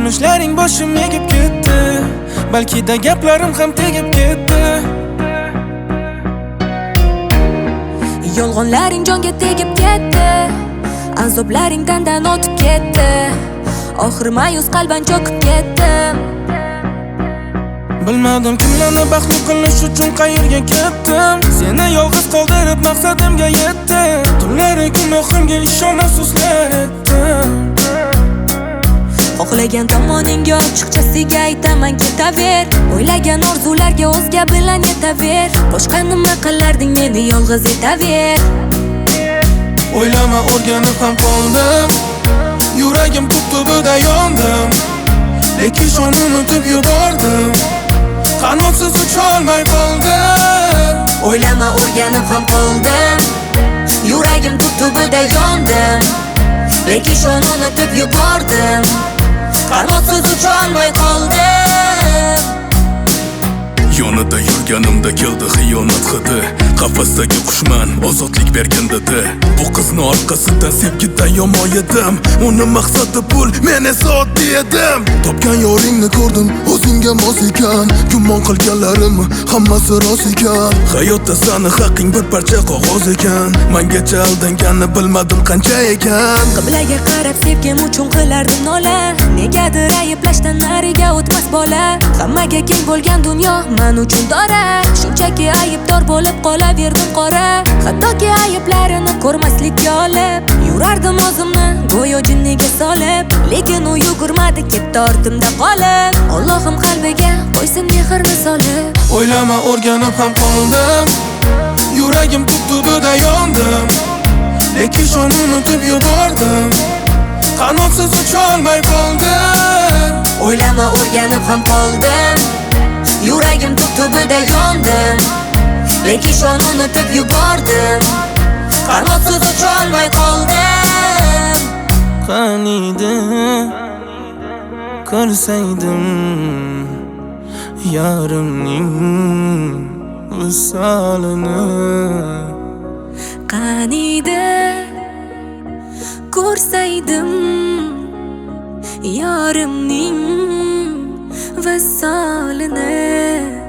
Qilmishlaring boshim egib ketdi, balki-da gaplarim ham tegib ketdi. Yolg'onlaring jonga tegib ketdi, azoblaring tandan o'tib ketdi. Oxir ma'yus qalban cho'kib ketdim. Bilmadim kimlarni baxtli qilish uchun qayerga ketdim. Seni yolg'iz qoldirib maqsadimga yetdim. Tunlari gunohimga ishonib so'zlar etdim. Xohlagan tomoningga ochiqchasiga aytaman ketaver. O'ylagan orzularga o'zga bilan yetaver. Boshqa nima qilarding meni yolg'iz etaver. O'ylama o'rganib ham qoldim. Yuragim tub-tubida yondim. Lekin shuni unutib yubordim. Qanotsiz ucholmay qoldim. O'ylama o'rganib ham qoldim. Yuragim tub-tubida yondim. Lekin shuni unutib yubordim. Qanotsiz ucholmay qoldim. Yonida yurganimda keldi xiyonat hidi. Qafasdagi qushman ozodlik bergan dedi. Bu qizni orqasidan sevgidan yomon edim. Uni maqsadi pul, men esa oddiy edim. Topgan yoringni ko'rdim, o'zingga mos ekan. Gumon qilganlarim hammasi rost ekan. Hayotda sani haqing bir parcha qog'oz ekan. Mengacha aldanganni bilmadim qancha ekan. Qiblaga qarab sevgim uchun qilardim nola. Negadir ayblashdan nariga o'tmas bola. Hammaga keng bo'lgan dunyo men uchun dora. Shunchaki aybdor bo'lib qolaverdim qora. Hattoki ayblarini ko'rmaslikka olib yurardim o'zimni go'yo jinniga solib. Lekin u yugurmadi, ketdi ortimda qolib. Allohim qalbiga qo'ysin mehrni solib. O'ylama o'rganib ham qoldim. Yuragim tub-tubida yondim. Lekin shuni unutib yubordim. Qanotsiz ucholmay qoldim. O'ylama o'rganib ham qoldim. Yuragim tub-tubida yondim. Lekin shuni unutib yubordim. Qanotsiz ucholmay qoldim. Qaniydi ko'rsaydim yarimning visolini. Qaniydi ko'rsaydim yorimning visolini.